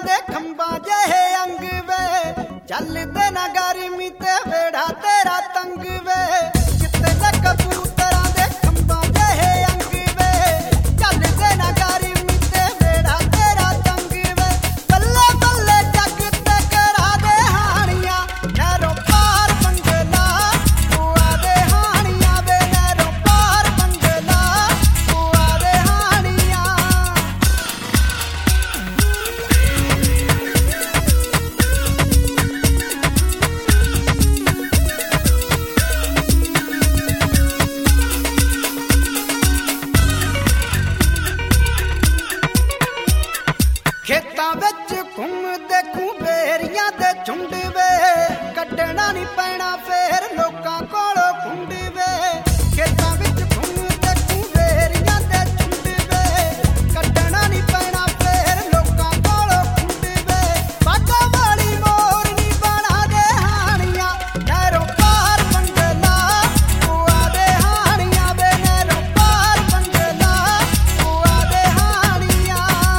दे खंबा जहे अंग वे चलदे ना गर्मी ते वेड़ा तेरा तंग वे किते दे कबूतरां दे खंबा जहे अंग वे चलदे ना गर्मी ते वेड़ा तेरा तंग वे बल्ले बल्ले जग ते करा दे हानियां नैरों पार बंगला बुआ दे हानियां वे नैरों पार बंगला बुआ दे हानियां खेतां विच घुमदे बेरियां दे झुंड वे कड्ढना नहीं पैना फेर लोकां कोलों खुंड वे खेतां विच घुमदे बेरियां दे झुंड वे कड्ढना नहीं पैना फेर लोकां कोलों खुंड वे बागा वाली मोरनी बना दे हानियां नैरों पार बंगला बुआ दे हानियां वे नैरों पार बंगला बुआ दे हानियां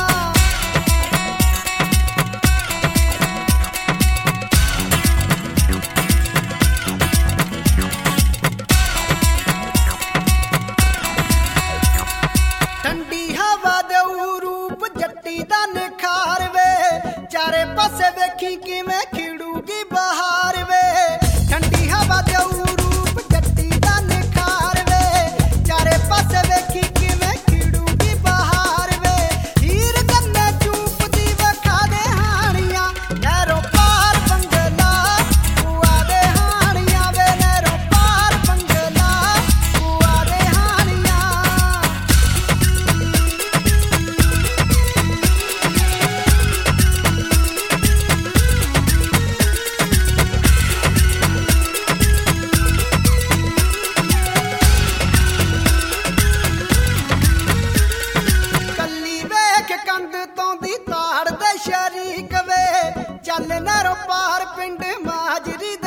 ठंडी हवा दे रूप जट्टी दा निखार वे चारे पासे वेखी किवें खिड़ूगी बहार वे ठंडी हवा दे रूप जट्टी दा निखार वे चारे पासे वेखी किवें खिड़ूगी बहार वे हीर गन्ने चूपदी वखा दे हानियां नैरों पार बंगला बुआ दे हानियां वे नैरों पार बंगला बुआ दे हानियां ਕੱਲੀ ਵੇਖ ਕੰਧ ਤੋਂ ਦੀ ਤਾੜ ਦੇ ਸ਼ਰੀਕ ਵੇ ਚੱਲ ਨਰੋਂ ਪਾਰ ਪਿੰਡ ਮਾਜਰੀ